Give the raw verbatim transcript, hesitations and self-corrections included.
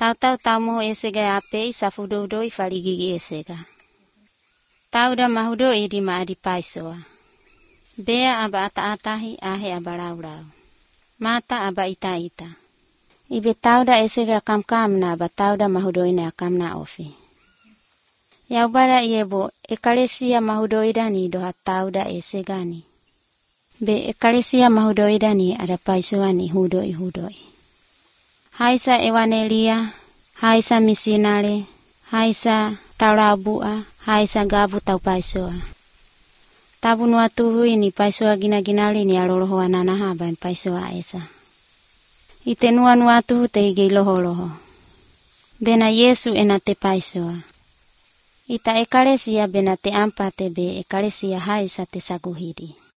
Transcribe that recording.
Tau-tau tamu esega ape safudo-doi faligigi esega. Tau da mahudoi di maadi paisoa. Bea aba ata-atahi ahe aba lau-lau. Mata aba ita-ita. Ibe tau da esega kam-kam na aba tau da mahudoi na kam na ofi. Yaubara iebo ekalesia mahudoi dani doha tau da esega ni. Be ekalesia mahudoi dani ada paisoa ni hudoi-hudoi. Haisa ewanelia, haisa misinale, haisa taurabua, haisa gabu tau paisoa. Tabu nuatuhu ini paisoa gina-ginali ni alolohoa nanahaba in paisoa esa. Ite nua-nuatuhu te hige loho-loho. Bena Yesu ena te paisoa. Ita ekalesia bena te ampate be ekalesia haisa te saguhidi.